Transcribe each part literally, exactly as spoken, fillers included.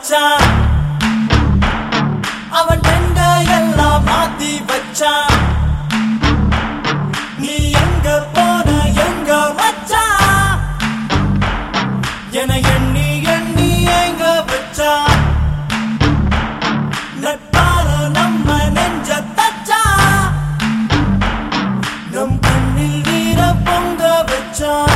மச்சான் அவன் டெண்ட எல்லாம் மாத்தி வச்சான் நீ எங்க போன எங்க மச்சான் என எண்ணி எண்ணி எங்க வச்சான் நட்பால நம்ம நெஞ்ச தச்சான் நம் கண்ணில் வீர பொங்க வச்சான்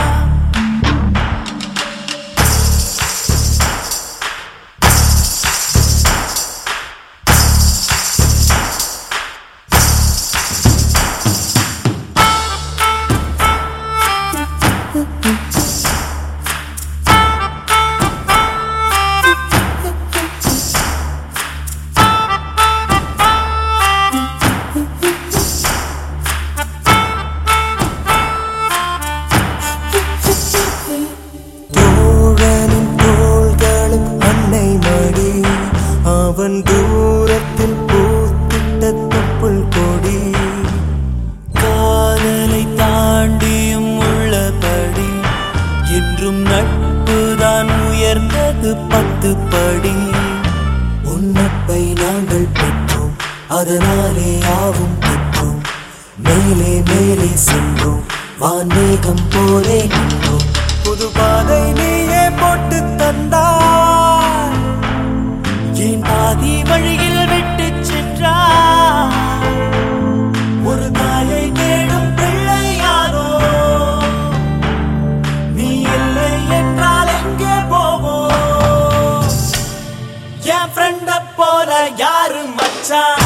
அவன் தூரத்தில் பூத்திட்ட தொப்புள் கொடி காதலை தாண்டியும் உள்ளபடி என்றும் நட்புதான் உயர்ந்தது பத்து படி உன்னப்பை நாங்கள் பெற்றோம் அதனாலே யாவும் பெற்றோம் மேலே மேலே சென்றோம் வான்மேகம் போலே நின்றோம் புது பாதை நீயே போட்டு தந்தாய் என் பாதி வழியில் விட்டு சென்றாய் ஒரு தாயை தேடும் பிள்ளை யாரோ நீ இல்லை என்றால் எங்கே போவோம் என் ஃப்ரெண்ட போல யாரு மச்சான்